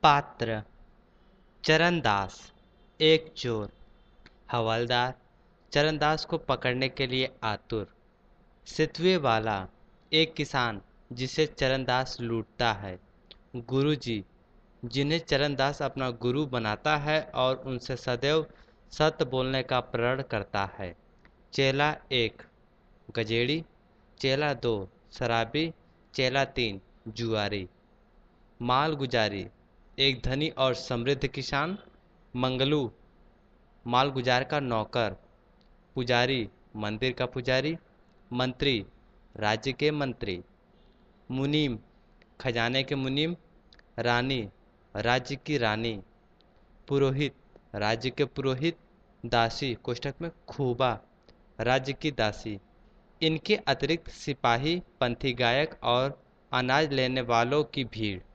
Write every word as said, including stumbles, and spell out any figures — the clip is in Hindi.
पात्र चरणदास एक चोर। हवलदार चरणदास को पकड़ने के लिए आतुर। सितवे वाला एक किसान जिसे चरणदास लूटता है। गुरुजी जिन्हें चरणदास अपना गुरु बनाता है और उनसे सदैव सत्य बोलने का प्रण करता है। चेला एक गजेड़ी, चेला दो शराबी, चेला तीन जुआरी। मालगुजारी एक धनी और समृद्ध किसान। मंगलू मालगुजार का नौकर। पुजारी मंदिर का पुजारी। मंत्री राज्य के मंत्री। मुनीम खजाने के मुनीम। रानी राज्य की रानी। पुरोहित राज्य के पुरोहित। दासी कोष्ठक में खूबा राज्य की दासी। इनके अतिरिक्त सिपाही, पंथी गायक और अनाज लेने वालों की भीड़।